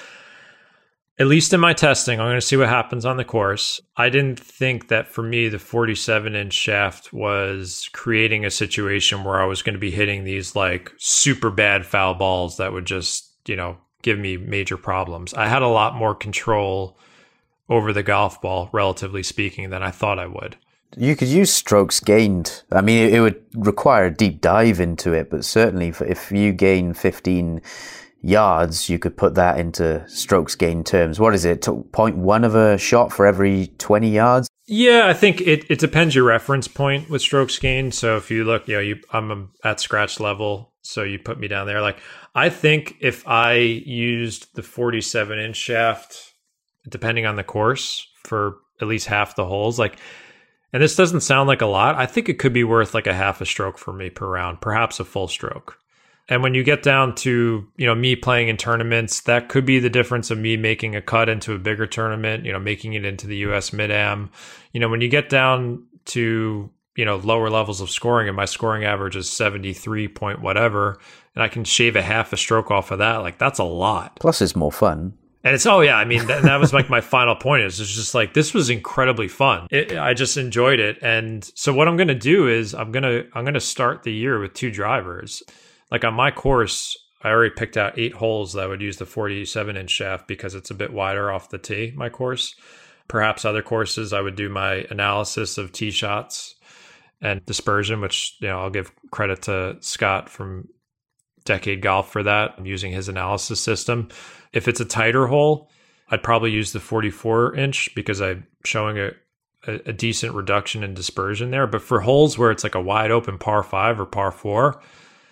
At least in my testing, I'm going to see what happens on the course. I didn't think that for me, the 47-inch shaft was creating a situation where I was going to be hitting these like super bad foul balls that would just, give me major problems. I had a lot more control over the golf ball, relatively speaking, than I thought I would. You could use strokes gained. I mean, it would require a deep dive into it, but certainly if you gain 15 yards, you could put that into strokes gained terms. What is it? 0.1 of a shot for every 20 yards? Yeah, I think it depends your reference point with strokes gained. So if you look, I'm at scratch level, so you put me down there. Like, I think if I used the 47-inch shaft, depending on the course, for at least half the holes, like, and this doesn't sound like a lot, I think it could be worth like a half a stroke for me per round, perhaps a full stroke. And when you get down to, me playing in tournaments, that could be the difference of me making a cut into a bigger tournament, making it into the US Mid-Am. When you get down to, lower levels of scoring, and my scoring average is 73 point whatever, and I can shave a half a stroke off of that, like, that's a lot. Plus it's more fun. And it's, oh yeah, I mean, that was like my final point is it's just like, this was incredibly fun. I just enjoyed it. And so what I'm going to do is I'm going to start the year with 2 drivers. Like on my course, I already picked out 8 holes that I would use the 47-inch shaft because it's a bit wider off the tee, my course. Perhaps other courses, I would do my analysis of tee shots and dispersion, which, I'll give credit to Scott from Decade Golf for that. I'm using his analysis system. If it's a tighter hole, I'd probably use the 44-inch because I'm showing a decent reduction in dispersion there. But for holes where it's like a wide open par 5 or par 4,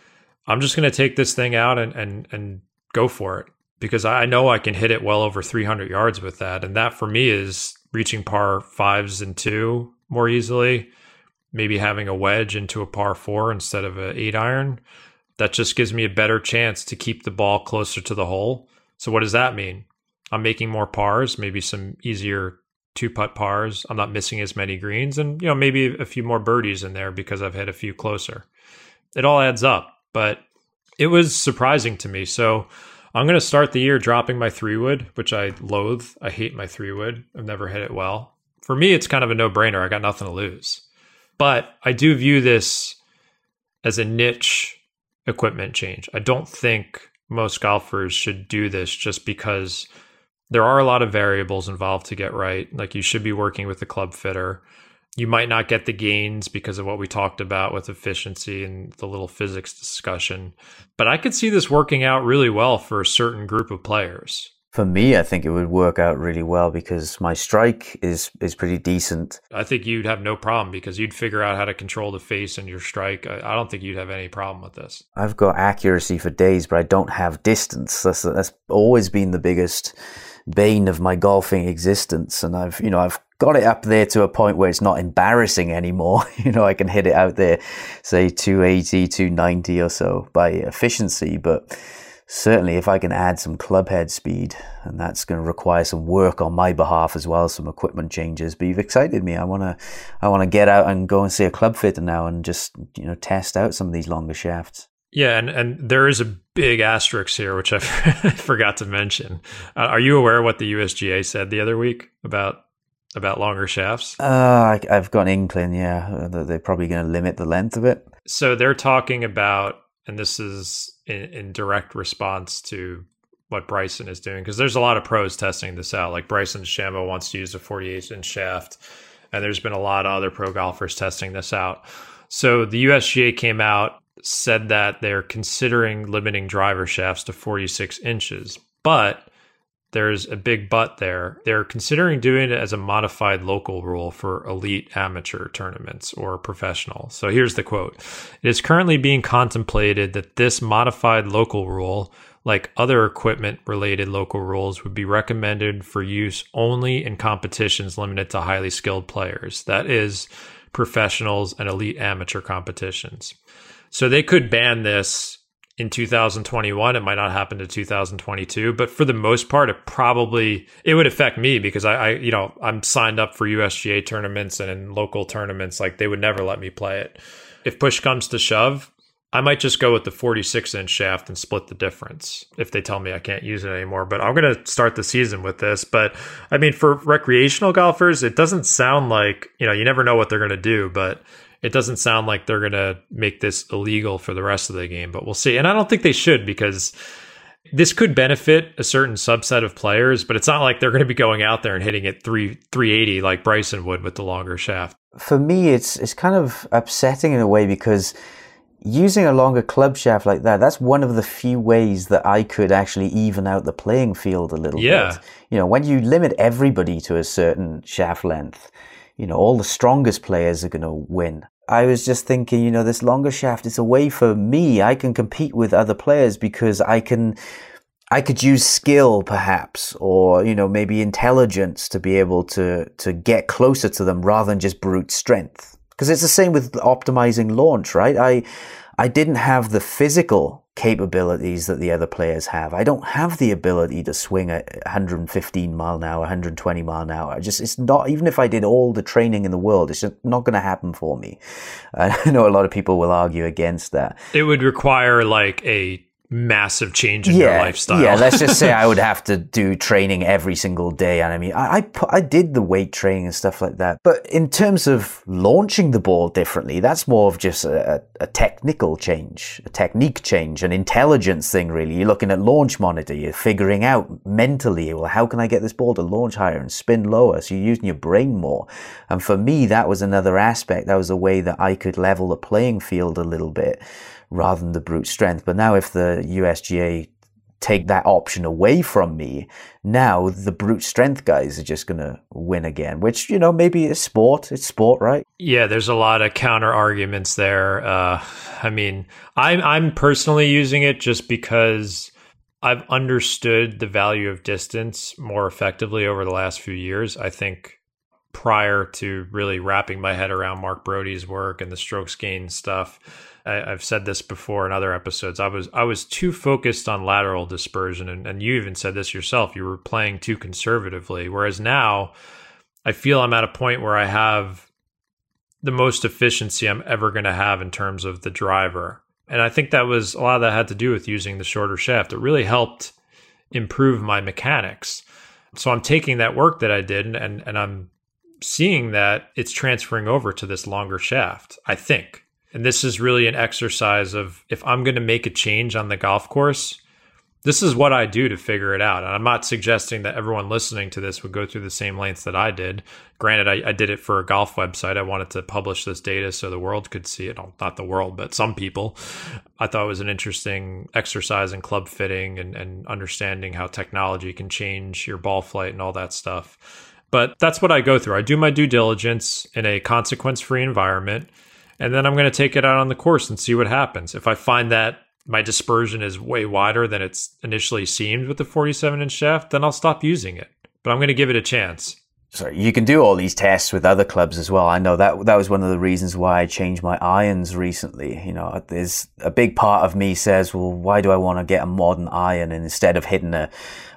I'm just going to take this thing out and go for it because I know I can hit it well over 300 yards with that. And that for me is reaching par 5s and 2 more easily, maybe having a wedge into a par 4 instead of an 8-iron. That just gives me a better chance to keep the ball closer to the hole. So what does that mean? I'm making more pars, maybe some easier 2-putt pars. I'm not missing as many greens and, maybe a few more birdies in there because I've hit a few closer. It all adds up, but it was surprising to me. So I'm going to start the year dropping my 3-wood, which I loathe. I hate my 3-wood. I've never hit it well. For me, it's kind of a no-brainer. I got nothing to lose. But I do view this as a niche equipment change. I don't think most golfers should do this just because there are a lot of variables involved to get right. Like you should be working with a club fitter. You might not get the gains because of what we talked about with efficiency and the little physics discussion. But I could see this working out really well for a certain group of players. For me, I think it would work out really well because my strike is pretty decent. I think you'd have no problem because you'd figure out how to control the face and your strike. I don't think you'd have any problem with this. I've got accuracy for days, but I don't have distance. That's always been the biggest bane of my golfing existence. And I've got it up there to a point where it's not embarrassing anymore. I can hit it out there, say 280, 290 or so by efficiency, but certainly if I can add some club head speed, and that's going to require some work on my behalf as well, some equipment changes. But you've excited me. I want to get out and go and see a club fitter now and just, test out some of these longer shafts. Yeah, and there is a big asterisk here, which I forgot to mention. Are you aware of what the USGA said the other week about longer shafts? I've got an inkling, yeah. They're probably going to limit the length of it. So they're talking about, and this is in direct response to what Bryson is doing, because there's a lot of pros testing this out. Like Bryson DeChambeau wants to use a 48-inch shaft, and there's been a lot of other pro golfers testing this out. So the USGA came out, said that they're considering limiting driver shafts to 46 inches, but there's a big but there. They're considering doing it as a modified local rule for elite amateur tournaments or professional. So here's the quote. It is currently being contemplated that this modified local rule, like other equipment-related local rules, would be recommended for use only in competitions limited to highly skilled players. That is, professionals and elite amateur competitions. So they could ban this in 2021. It might not happen to 2022, but for the most part, it would affect me because I'm signed up for USGA tournaments and in local tournaments, like they would never let me play it. If push comes to shove, I might just go with the 46-inch shaft and split the difference if they tell me I can't use it anymore. But I'm going to start the season with this. But I mean, for recreational golfers, it doesn't sound like, you never know what they're going to do, but it doesn't sound like they're going to make this illegal for the rest of the game, but we'll see. And I don't think they should, because this could benefit a certain subset of players, but it's not like they're going to be going out there and hitting it 380 like Bryson would with the longer shaft. For me, it's kind of upsetting in a way, because using a longer club shaft like that, that's one of the few ways that I could actually even out the playing field a little bit. When you limit everybody to a certain shaft length, all the strongest players are going to win. I was just thinking, this longer shaft is a way for me. I can compete with other players because I could use skill perhaps, or, maybe intelligence to be able to get closer to them rather than just brute strength. Because it's the same with optimizing launch, right? I didn't have the physical capabilities that the other players have. I don't have the ability to swing at 115 mile an hour, 120 mile an hour. It's not, even if I did all the training in the world, it's just not going to happen for me. I know a lot of people will argue against that. It would require like a massive change in your lifestyle. Yeah, let's just say I would have to do training every single day. And I mean, I did the weight training and stuff like that. But in terms of launching the ball differently, that's more of just a technical change, a technique change, an intelligence thing, really. You're looking at launch monitor, you're figuring out mentally, well, how can I get this ball to launch higher and spin lower? So you're using your brain more. And for me, that was another aspect. That was a way that I could level the playing field a little bit, rather than the brute strength. But now if the USGA take that option away from me, now the brute strength guys are just going to win again, which, maybe it's sport, right? Yeah, there's a lot of counter arguments there. I mean, I'm personally using it just because I've understood the value of distance more effectively over the last few years. I think prior to really wrapping my head around Mark Brody's work and the strokes gain stuff, I've said this before in other episodes, I was too focused on lateral dispersion, and you even said this yourself, you were playing too conservatively, whereas now I feel I'm at a point where I have the most efficiency I'm ever going to have in terms of the driver. And I think that was a lot of that had to do with using the shorter shaft. It really helped improve my mechanics. So I'm taking that work that I did and I'm seeing that it's transferring over to this longer shaft, I think. And this is really an exercise of, if I'm going to make a change on the golf course, this is what I do to figure it out. And I'm not suggesting that everyone listening to this would go through the same lengths that I did. Granted, I did it for a golf website. I wanted to publish this data so the world could see it. Not the world, but some people. I thought it was an interesting exercise in club fitting and understanding how technology can change your ball flight and all that stuff. But that's what I go through. I do my due diligence in a consequence-free environment, and then I'm going to take it out on the course and see what happens. If I find that my dispersion is way wider than it's initially seemed with the 47-inch shaft, then I'll stop using it. But I'm going to give it a chance. So you can do all these tests with other clubs as well. I know that was one of the reasons why I changed my irons recently. There's a big part of me says, well, why do I want to get a modern iron? And instead of hitting a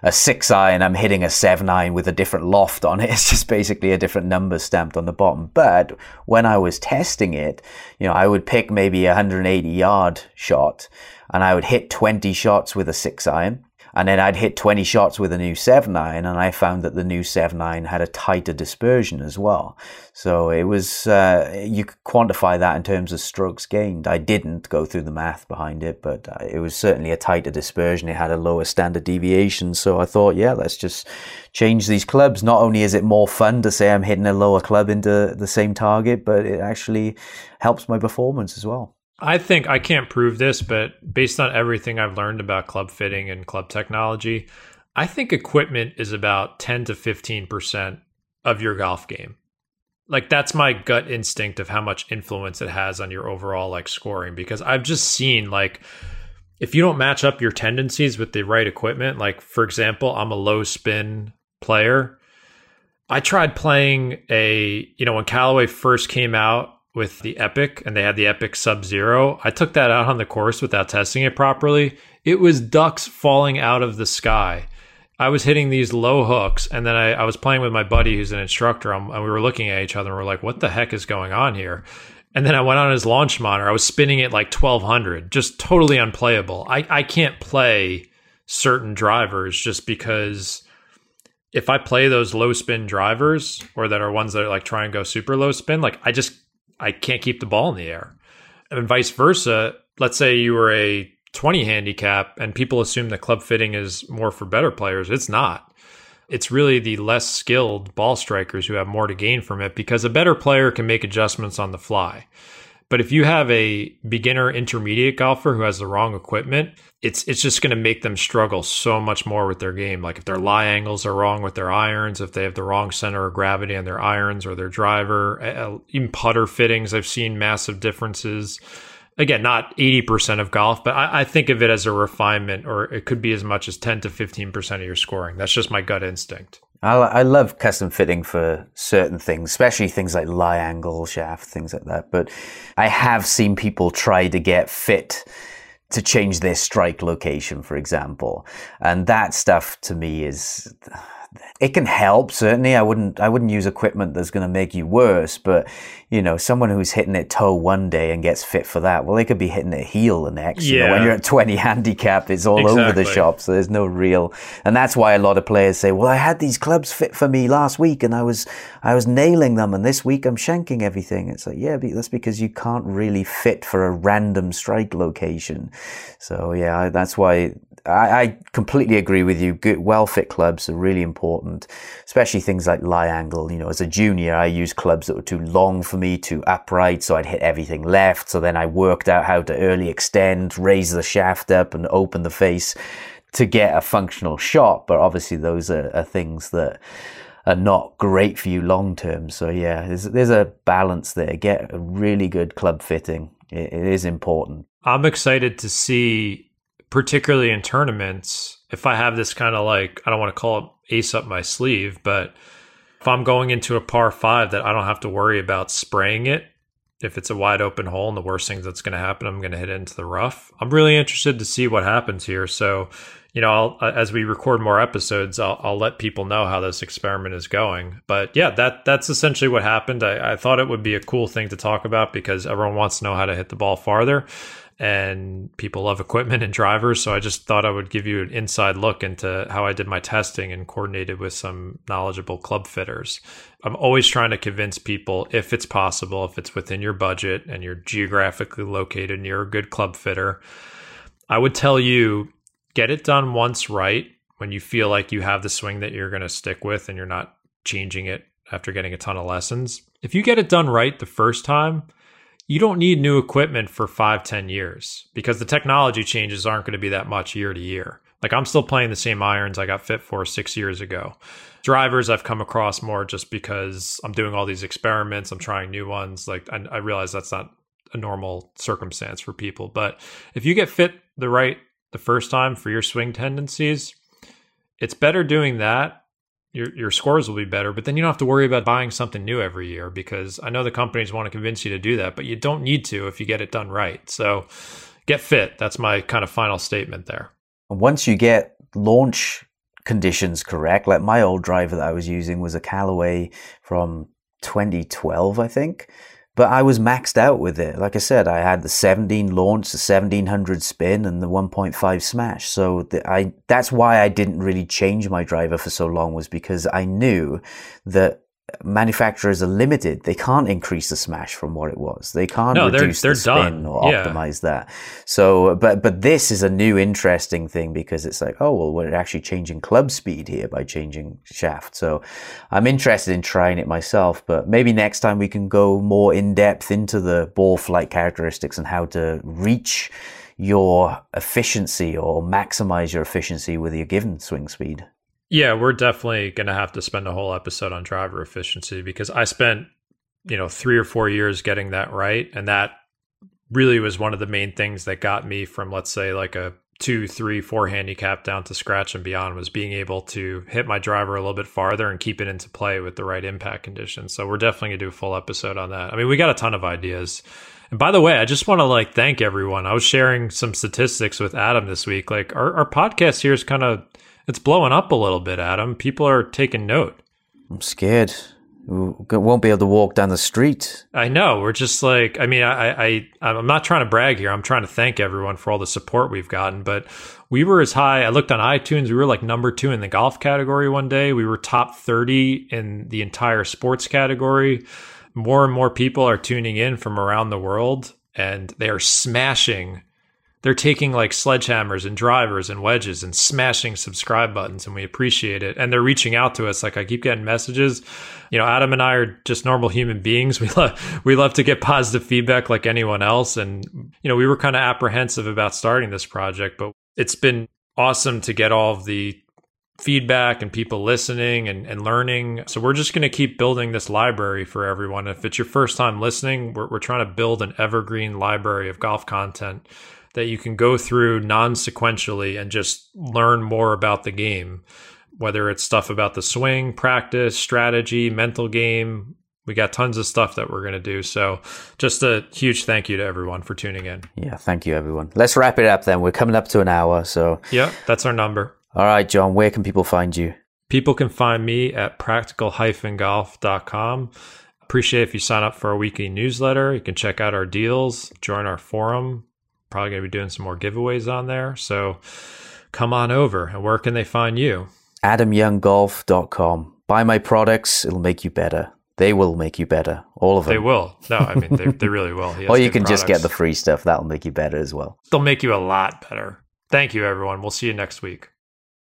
6 iron, I'm hitting a 7 iron with a different loft on it. It's just basically a different number stamped on the bottom. But when I was testing it, I would pick maybe a 180-yard shot and I would hit 20 shots with a 6 iron. And then I'd hit 20 shots with a new 7 iron, and I found that the new 7 iron had a tighter dispersion as well. So it was, you could quantify that in terms of strokes gained. I didn't go through the math behind it, but it was certainly a tighter dispersion. It had a lower standard deviation. So I thought, yeah, let's just change these clubs. Not only is it more fun to say I'm hitting a lower club into the same target, but it actually helps my performance as well. I think, I can't prove this, but based on everything I've learned about club fitting and club technology, I think equipment is about 10 to 15% of your golf game. Like, that's my gut instinct of how much influence it has on your overall scoring, because I've just seen if you don't match up your tendencies with the right equipment, for example, I'm a low spin player. I tried playing when Callaway first came out with the Epic and they had the Epic Sub-Zero, I took that out on the course without testing it properly. It was ducks falling out of the sky. I was hitting these low hooks, and then I was playing with my buddy who's an instructor, and we were looking at each other and we're like, what the heck is going on here? And then I went on his launch monitor. I was spinning it 1200, just totally unplayable. I can't play certain drivers just because if I play those low spin drivers, or that are ones that are try and go super low spin, I can't keep the ball in the air. And vice versa, let's say you were a 20 handicap and people assume that club fitting is more for better players. It's not. It's really the less skilled ball strikers who have more to gain from it, because a better player can make adjustments on the fly. But if you have a beginner intermediate golfer who has the wrong equipment, it's just going to make them struggle so much more with their game. If their lie angles are wrong with their irons, if they have the wrong center of gravity on their irons or their driver, even putter fittings, I've seen massive differences. Again, not 80% of golf, but I think of it as a refinement, or it could be as much as 10 to 15% of your scoring. That's just my gut instinct. I love custom fitting for certain things, especially things like lie angle, shaft, things like that. But I have seen people try to get fit to change their strike location, for example. And that stuff to me it can help, certainly. I wouldn't use equipment that's going to make you worse, but someone who's hitting it toe one day and gets fit for that, well, they could be hitting it heel the next. Yeah. When you're at 20 handicap, it's all over the shop, so there's no real. And that's why a lot of players say, well, I had these clubs fit for me last week and I was nailing them, and this week I'm shanking everything. It's like, yeah, but that's because you can't really fit for a random strike location. So yeah, that's why I completely agree with you. Good, well-fit clubs are really important, especially things like lie angle. As a junior, I used clubs that were too long for me, too upright, so I'd hit everything left. So then I worked out how to early extend, raise the shaft up, and open the face to get a functional shot. But obviously, those are things that are not great for you long-term. So yeah, there's a balance there. Get a really good club fitting. It is important. I'm excited to see, particularly in tournaments, if I have this kind of like, I don't want to call it ace up my sleeve, but if I'm going into a par 5 that I don't have to worry about spraying it, if it's a wide open hole and the worst thing that's going to happen, I'm going to hit it into the rough. I'm really interested to see what happens here. So, as we record more episodes, I'll let people know how this experiment is going. But yeah, that's essentially what happened. I thought it would be a cool thing to talk about because everyone wants to know how to hit the ball farther. And people love equipment and drivers. So I just thought I would give you an inside look into how I did my testing and coordinated with some knowledgeable club fitters. I'm always trying to convince people, if it's possible, if it's within your budget and you're geographically located and you're a good club fitter, I would tell you, get it done once right when you feel like you have the swing that you're going to stick with and you're not changing it after getting a ton of lessons. If you get it done right the first time, you don't need new equipment for 5-10 years because the technology changes aren't going to be that much year to year. Like I'm still playing the same irons I got fit for 6 years ago. Drivers I've come across more just because I'm doing all these experiments. I'm trying new ones. Like I realize that's not a normal circumstance for people. But if you get fit the first time for your swing tendencies, it's better doing that. Your scores will be better, but then you don't have to worry about buying something new every year because I know the companies want to convince you to do that, but you don't need to if you get it done right. So get fit. That's my kind of final statement there. Once you get launch conditions correct, like my old driver that I was using was a Callaway from 2012, I think. But I was maxed out with it. Like I said, I had the 17 launch, the 1700 spin, and the 1.5 smash. So that's why I didn't really change my driver for so long, was because I knew that manufacturers are limited. They can't increase the smash from what it was. They can't reduce the spin or optimize that. So, but this is a new interesting thing because it's like, oh, well, we're actually changing club speed here by changing shaft. So I'm interested in trying it myself, but maybe next time we can go more in depth into the ball flight characteristics and how to reach your efficiency or maximize your efficiency with your given swing speed. Yeah, we're definitely going to have to spend a whole episode on driver efficiency because I spent, 3 or 4 years getting that right. And that really was one of the main things that got me from, let's say, like a 2, 3, 4 handicap down to scratch and beyond, was being able to hit my driver a little bit farther and keep it into play with the right impact conditions. So we're definitely going to do a full episode on that. I mean, we got a ton of ideas. And by the way, I just want to thank everyone. I was sharing some statistics with Adam this week. Like our podcast here is it's blowing up a little bit, Adam. People are taking note. I'm scared. We won't be able to walk down the street. I know. We're just I'm not trying to brag here. I'm trying to thank everyone for all the support we've gotten. But we were as high. I looked on iTunes. We were like number 2 in the golf category one day. We were top 30 in the entire sports category. More and more people are tuning in from around the world, and they are smashing. They're taking like sledgehammers and drivers and wedges and smashing subscribe buttons, and we appreciate it. And they're reaching out to us. Like I keep getting messages. Adam and I are just normal human beings. We love to get positive feedback like anyone else. And, we were kind of apprehensive about starting this project, but it's been awesome to get all of the feedback and people listening and learning. So we're just going to keep building this library for everyone. If it's your first time listening, we're trying to build an evergreen library of golf content that you can go through non-sequentially and just learn more about the game, whether it's stuff about the swing, practice, strategy, mental game. We got tons of stuff that we're going to do. So just a huge thank you to everyone for tuning in. Yeah, thank you, everyone. Let's wrap it up then. We're coming up to an hour. So yeah, that's our number. All right, John, where can people find you? People can find me at practical-golf.com. Appreciate if you sign up for our weekly newsletter. You can check out our deals, join our forum. Probably going to be doing some more giveaways on there. So come on over. And where can they find you? AdamYoungGolf.com. Buy my products. It'll make you better. They will make you better. All of them. They will. No, I mean, they really will. Or you can just get the free stuff. That'll make you better as well. They'll make you a lot better. Thank you, everyone. We'll see you next week.